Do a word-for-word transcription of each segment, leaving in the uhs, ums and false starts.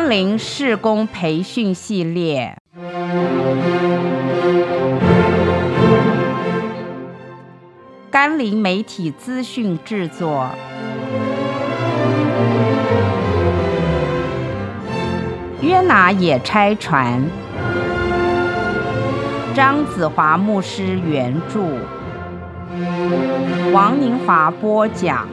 甘霖事工培训系列，甘霖媒体资讯制作。约拿也差传，张子华牧师原著，王宁华播讲。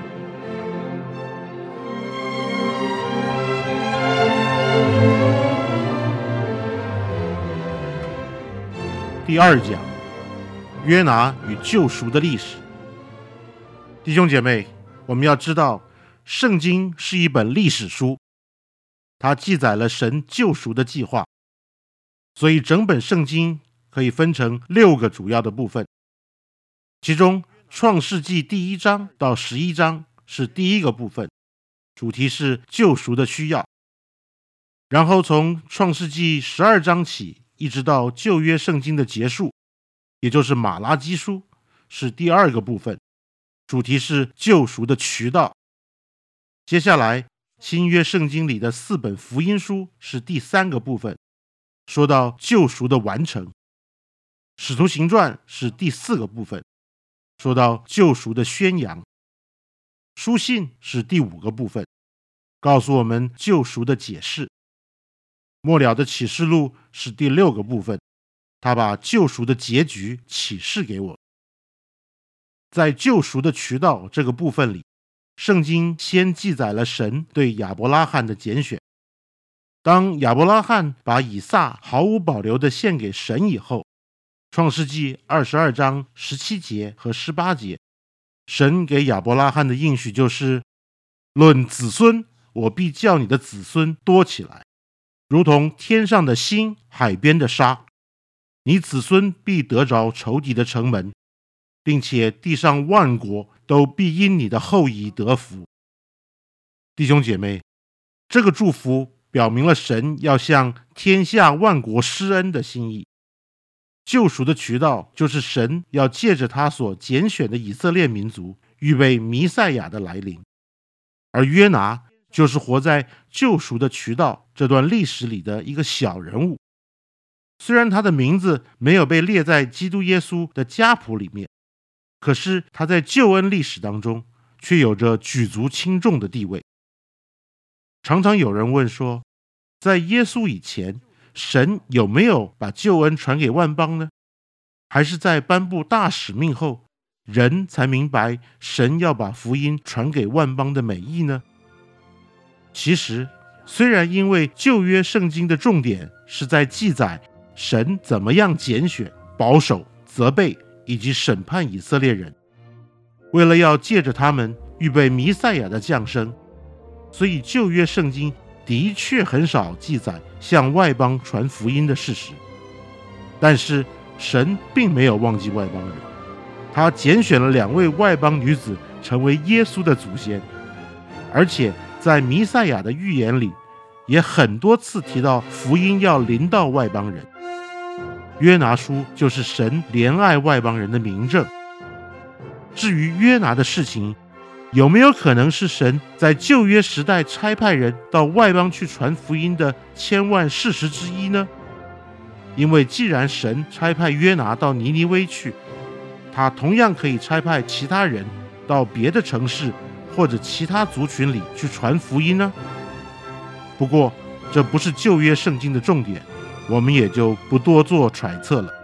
第二讲，约拿与救赎的历史。弟兄姐妹，我们要知道，圣经是一本历史书，它记载了神救赎的计划，所以整本圣经可以分成六个主要的部分。其中创世纪第一章到十一章是第一个部分，主题是救赎的需要。然后从创世纪十二章起，一直到旧约圣经的结束，也就是马拉基书，是第二个部分，主题是救赎的渠道。接下来新约圣经里的四本福音书是第三个部分，说到救赎的完成。使徒行传是第四个部分，说到救赎的宣扬。书信是第五个部分，告诉我们救赎的解释。末了的启示录是第六个部分，他把救赎的结局启示给我。在救赎的渠道这个部分里，圣经先记载了神对亚伯拉罕的拣选。当亚伯拉罕把以撒毫无保留地献给神以后，创世纪二十二章十七节和十八节，神给亚伯拉罕的应许就是：论子孙，我必叫你的子孙多起来，如同天上的星，海边的沙。你子孙必得着仇敌的城门，并且地上万国都必因你的后裔得福。弟兄姐妹，这个祝福表明了神要向天下万国施恩的心意。救赎的渠道就是神要借着他所拣选的以色列民族，预备弥赛亚的来临。而约拿就是活在救赎的渠道这段历史里的一个小人物。虽然他的名字没有被列在基督耶稣的家谱里面，可是他在救恩历史当中却有着举足轻重的地位。常常有人问说，在耶稣以前，神有没有把救恩传给万邦呢？还是在颁布大使命后，人才明白神要把福音传给万邦的美意呢？其实，虽然因为旧约圣经的重点是在记载神怎么样拣选、保守、责备以及审判以色列人，为了要借着他们预备弥赛亚的降生，所以旧约圣经的确很少记载向外邦传福音的事实。但是神并没有忘记外邦人，他拣选了两位外邦女子成为耶稣的祖先，而且在弥赛亚的预言里也很多次提到福音要临到外邦人。约拿书就是神怜爱外邦人的明证。至于约拿的事情，有没有可能是神在旧约时代差派人到外邦去传福音的千万事实之一呢？因为既然神差派约拿到尼尼微去，他同样可以差派其他人到别的城市或者其他族群里去传福音呢？不过这不是旧约圣经的重点，我们也就不多做揣测了。